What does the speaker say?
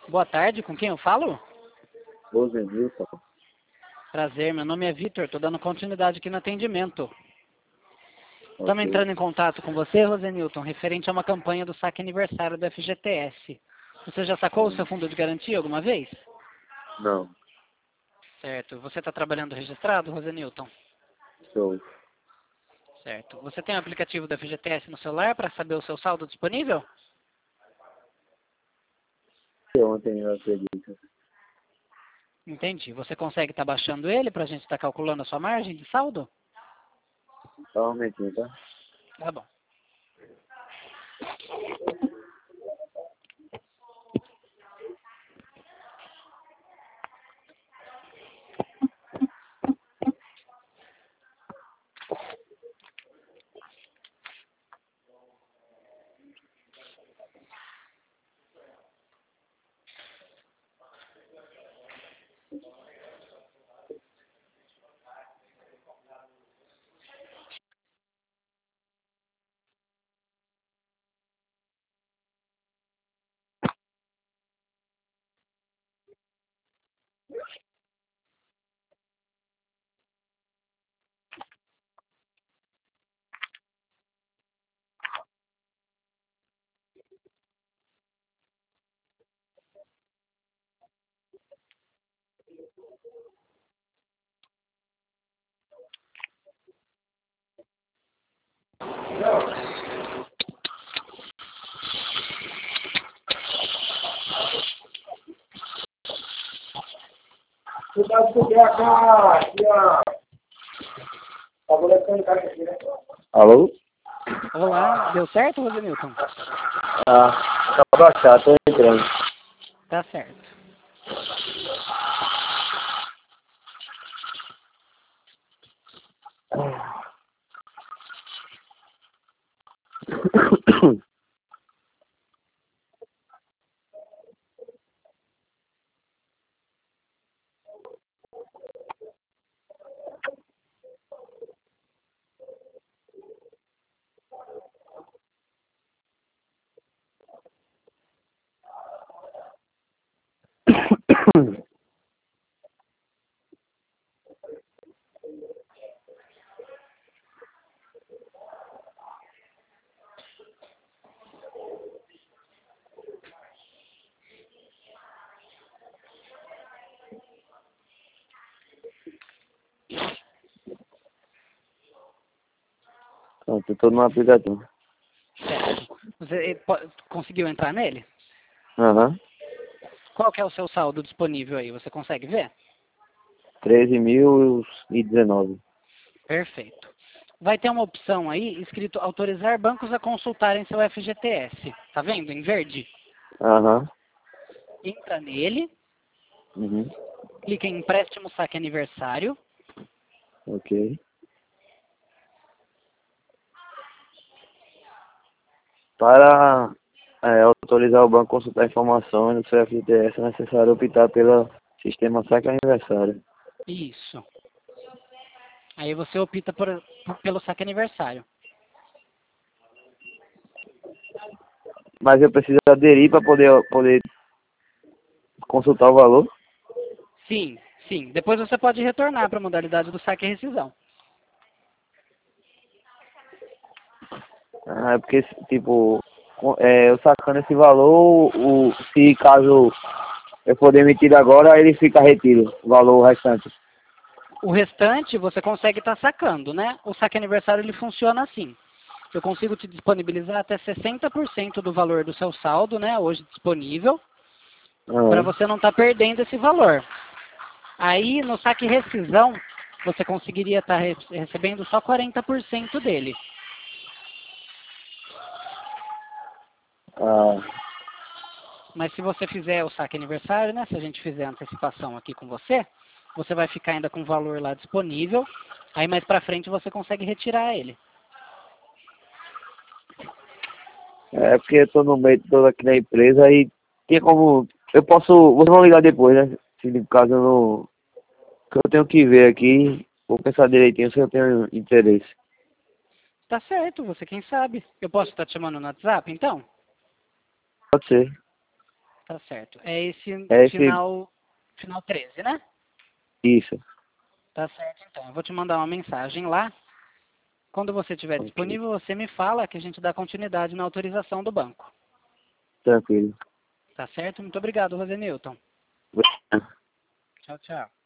Boa tarde, com quem eu falo? Rosenilton. Prazer, meu nome é Vitor, estou dando continuidade aqui no atendimento. Estamos Ok. entrando em contato com você, Rosenilton, referente a uma campanha do saque aniversário do FGTS. Você já sacou o seu fundo de garantia alguma vez? Não, Certo. Você está trabalhando registrado, Rosenilton? sou. Certo. Você tem o aplicativo do FGTS no celular para saber o seu saldo disponível? Ontem eu acredito. Entendi. Você consegue estar baixando ele para a gente estar calculando a sua margem de saldo? Só um momentinho, tá? Tá bom. Alô? Olá, deu certo, Rosenilton? Tá baixado, tô entrando. Tá certo. Pronto, eu tô no aplicativo. Certo. Você conseguiu entrar nele? Aham. Qual que é o seu saldo disponível aí? Você consegue ver? 13.019. Perfeito. Vai ter uma opção aí escrito autorizar bancos a consultarem seu FGTS. Tá vendo? Em verde. Aham. Entra nele, Uhum. clica em empréstimo saque aniversário. Ok. Para autorizar o banco a consultar informações do seu FGTS, é necessário optar pelo sistema saque aniversário. Isso. Aí você opta pelo saque aniversário. Mas eu preciso aderir para poder consultar o valor. Sim, sim. Depois você pode retornar para a modalidade do saque e rescisão. Ah, é porque, tipo, eu sacando esse valor, se caso eu for demitido agora, ele fica retido, o valor restante. O restante você consegue estar sacando, né? O saque aniversário ele funciona assim. Eu consigo te disponibilizar até 60% do valor do seu saldo, né? Hoje disponível, para Ah, você não estar perdendo esse valor. Aí no saque e rescisão, você conseguiria estar recebendo só 40% dele. ah, Mas se você fizer o saque aniversário, né? Se a gente fizer a antecipação aqui com você, você vai ficar ainda com o valor lá disponível. Aí mais pra frente você consegue retirar ele. é porque eu tô no meio todo aqui da empresa e tem como. Eu posso. Vocês vão ligar depois, né? Se de caso eu não. Que eu tenho que ver aqui. Vou pensar direitinho se eu tenho interesse. Tá certo, você quem sabe. Eu posso estar te chamando no WhatsApp, então? Pode ser. Tá certo. É esse É esse. final 13, né? Isso. Tá certo, então. Eu vou te mandar uma mensagem lá. Quando você estiver Ok. disponível, você me fala que a gente dá continuidade na autorização do banco. Tranquilo. Tá certo? Muito obrigado, Rosenilton. Obrigado. Tchau, tchau.